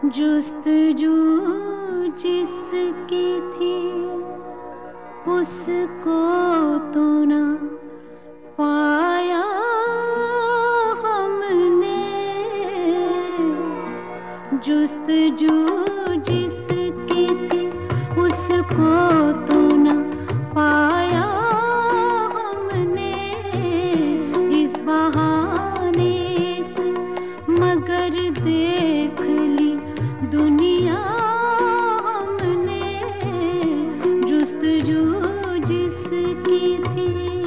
जुस्तजू जिसकी थी उसको तो न पाया हमने। जुस्तजू जिसकी थी उसको तो न पाया हमने इस बहाने से, मगर देख ली दुनिया हमने जुस्तजू जिसकी थी।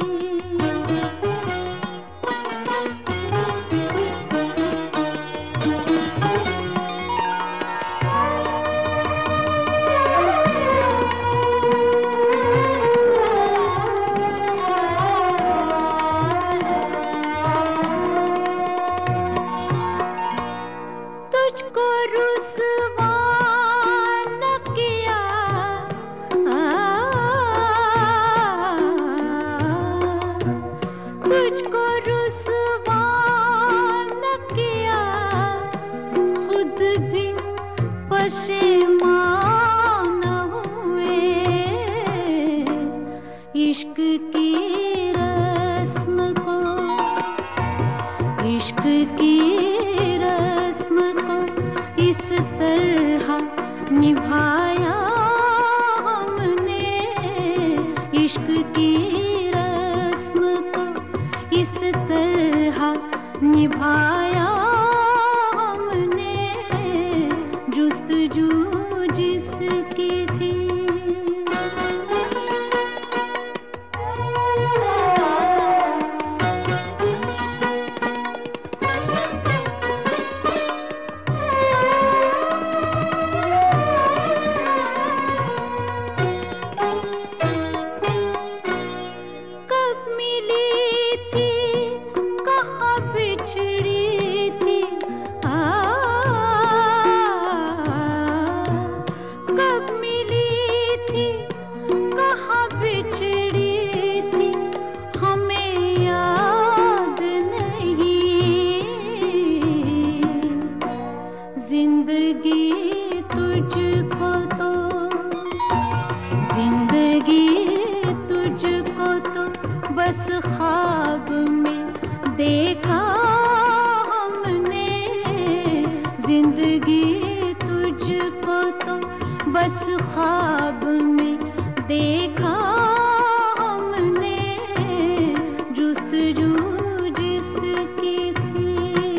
तुझको रुसवा न किया तुझको रुसवा न किया, खुद भी पशेमान हुए। इश्क की रस्म को, इश्क की रस्म को इस तरह निभाया हमने। इश्क की रस्म को इस तरह निभाया हमने जुस्तजू जिसकी थी। जिंदगी तुझको तो, जिंदगी तुझको तो बस ख्वाब में देखा हमने। जिंदगी तुझको तो बस ख्वाब में देखा हमने जुस्तजू जिसकी थी।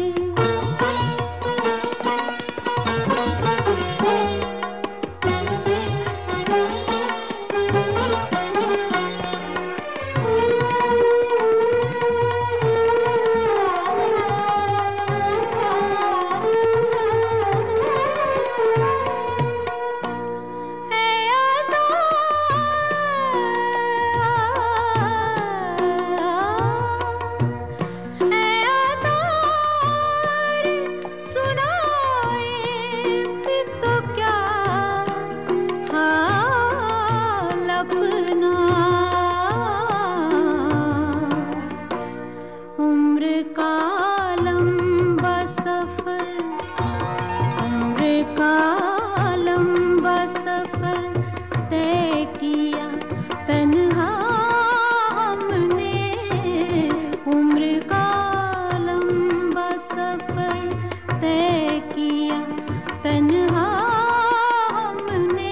उम्र का लंबा सफर, उम्र का लंबा सफर तय किया तन्हा हमने। उम्र का लंबा सफर तय किया तन्हा हमने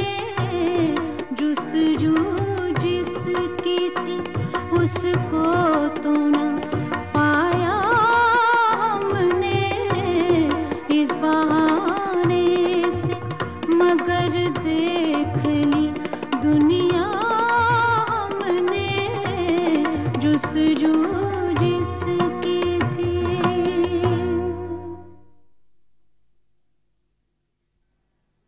जुस्तजू जिसकी थी उसको तो न